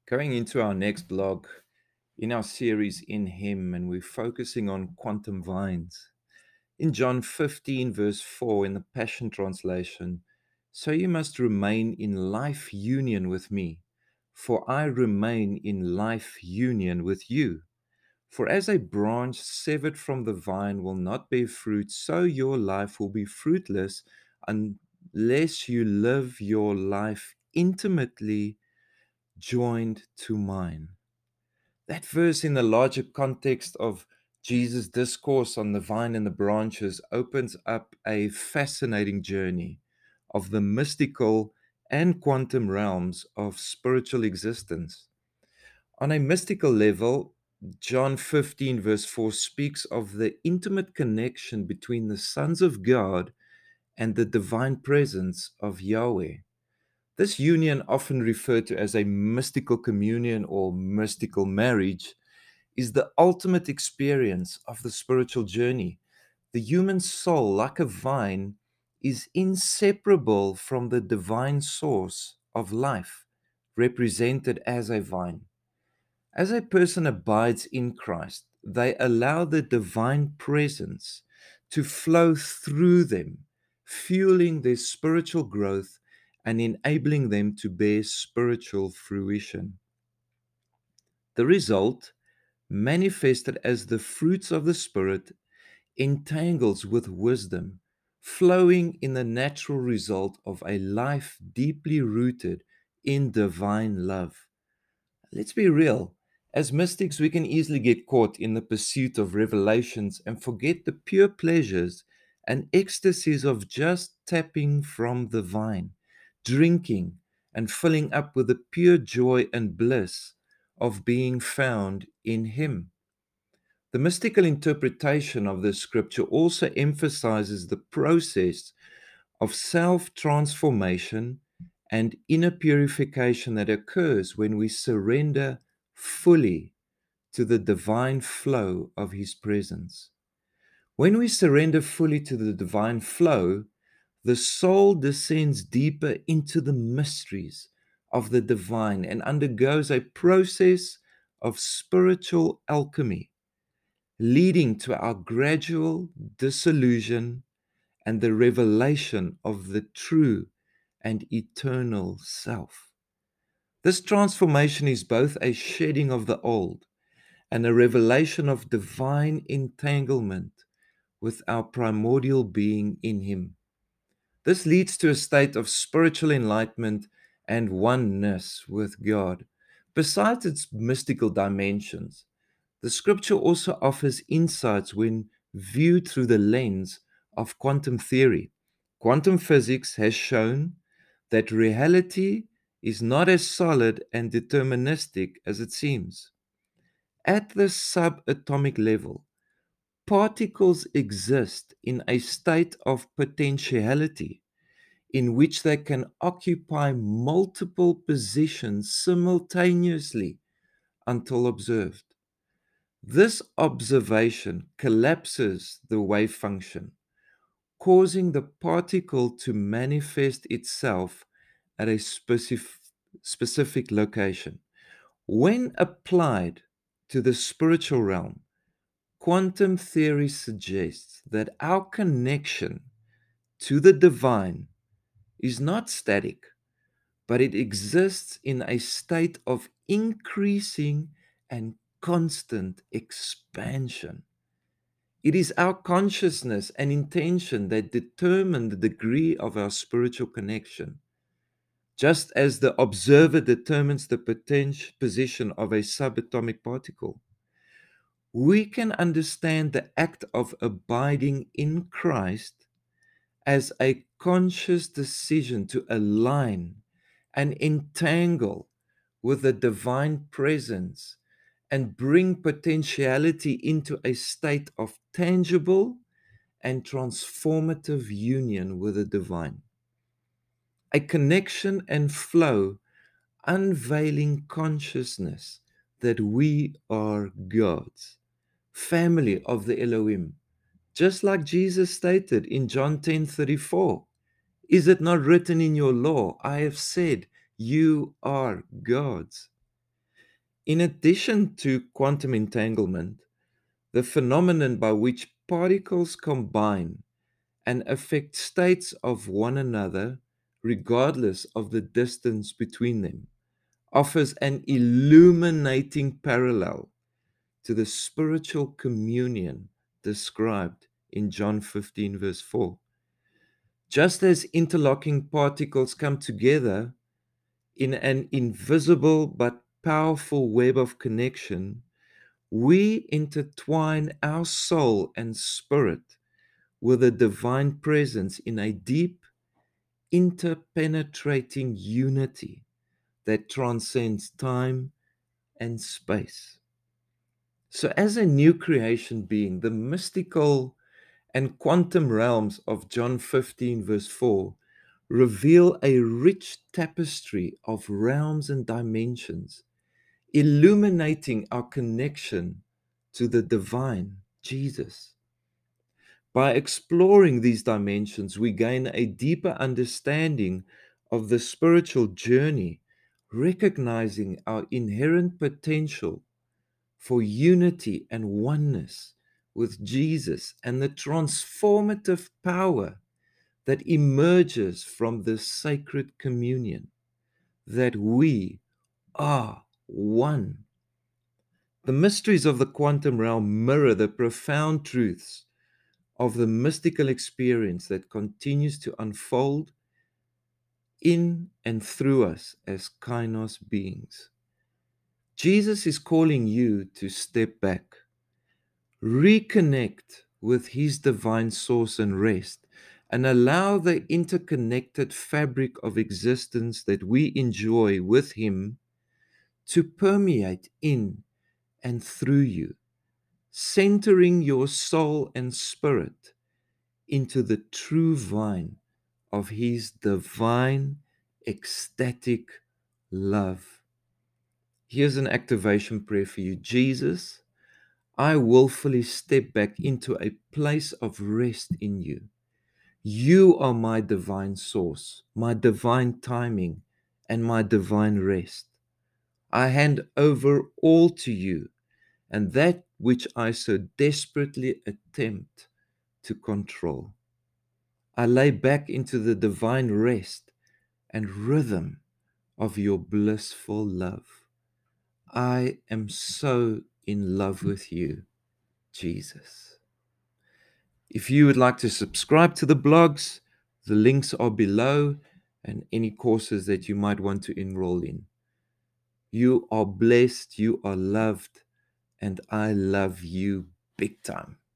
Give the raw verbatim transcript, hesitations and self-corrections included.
Going into our next blog in our series In Him, and we're focusing on quantum vines. In John fifteen, verse four, in the Passion Translation, so you must remain in life union with me, for I remain in life union with you. For as a branch severed from the vine will not bear fruit, so your life will be fruitless unless you live your life intimately joined to mine. That verse, in the larger context of Jesus' discourse on the vine and the branches, opens up a fascinating journey of the mystical and quantum realms of spiritual existence. On a mystical level, John fifteen, verse four, speaks of the intimate connection between the sons of God and the divine presence of Yahweh. This union, often referred to as a mystical communion or mystical marriage, is the ultimate experience of the spiritual journey. The human soul, like a vine, is inseparable from the divine source of life, represented as a vine. As a person abides in Christ, they allow the divine presence to flow through them, fueling their spiritual growth and enabling them to bear spiritual fruition. The result, manifested as the fruits of the Spirit, entangles with wisdom, flowing in the natural result of a life deeply rooted in divine love. Let's be real. As mystics, we can easily get caught in the pursuit of revelations and forget the pure pleasures and ecstasies of just tapping from the vine, drinking, and filling up with the pure joy and bliss of being found in Him. The mystical interpretation of this scripture also emphasizes the process of self transformation and inner purification that occurs when we surrender fully to the divine flow of His presence. When we surrender fully to the divine flow, the soul descends deeper into the mysteries of the divine and undergoes a process of spiritual alchemy, leading to our gradual dissolution and the revelation of the true and eternal self. This transformation is both a shedding of the old and a revelation of divine entanglement with our primordial being in Him. This leads to a state of spiritual enlightenment and oneness with God. Besides its mystical dimensions, the scripture also offers insights when viewed through the lens of quantum theory. Quantum physics has shown that reality is not as solid and deterministic as it seems. At the subatomic level, particles exist in a state of potentiality in which they can occupy multiple positions simultaneously until observed. This observation collapses the wave function, causing the particle to manifest itself at a specific, specific location. When applied to the spiritual realm, quantum theory suggests that our connection to the divine is not static, but it exists in a state of increasing and constant expansion. It is our consciousness and intention that determine the degree of our spiritual connection. Just as the observer determines the potential position of a subatomic particle, we can understand the act of abiding in Christ as a conscious decision to align and entangle with the divine presence and bring potentiality into a state of tangible and transformative union with the divine. A connection and flow unveiling consciousness that we are God's family of the Elohim, just like Jesus stated in John ten thirty-four. Is it not written in your law, I have said you are God's? In addition to quantum entanglement, the phenomenon by which particles combine and affect states of one another, regardless of the distance between them, offers an illuminating parallel to the spiritual communion described in John fifteen, verse four. Just as interlocking particles come together in an invisible but powerful web of connection, we intertwine our soul and spirit with a divine presence in a deep, interpenetrating unity that transcends time and space. So, as a new creation being, the mystical and quantum realms of John fifteen, verse four, reveal a rich tapestry of realms and dimensions, illuminating our connection to the divine, Jesus. By exploring these dimensions, we gain a deeper understanding of the spiritual journey, recognizing our inherent potential for unity and oneness with Jesus and the transformative power that emerges from this sacred communion, that we are one. The mysteries of the quantum realm mirror the profound truths of the mystical experience that continues to unfold in and through us as kainos beings. Jesus is calling you to step back, reconnect with his divine source and rest, and allow the interconnected fabric of existence that we enjoy with him to permeate in and through you, centering your soul and spirit into the true vine of his divine, ecstatic love. Here's an activation prayer for you. Jesus, I willfully step back into a place of rest in you. You are my divine source, my divine timing, and my divine rest. I hand over all to you, and that which I so desperately attempt to control. I lay back into the divine rest and rhythm of your blissful love. I am so in love with you, Jesus. If you would like to subscribe to the blogs, the links are below, and any courses that you might want to enroll in. You are blessed, you are loved, and I love you big time.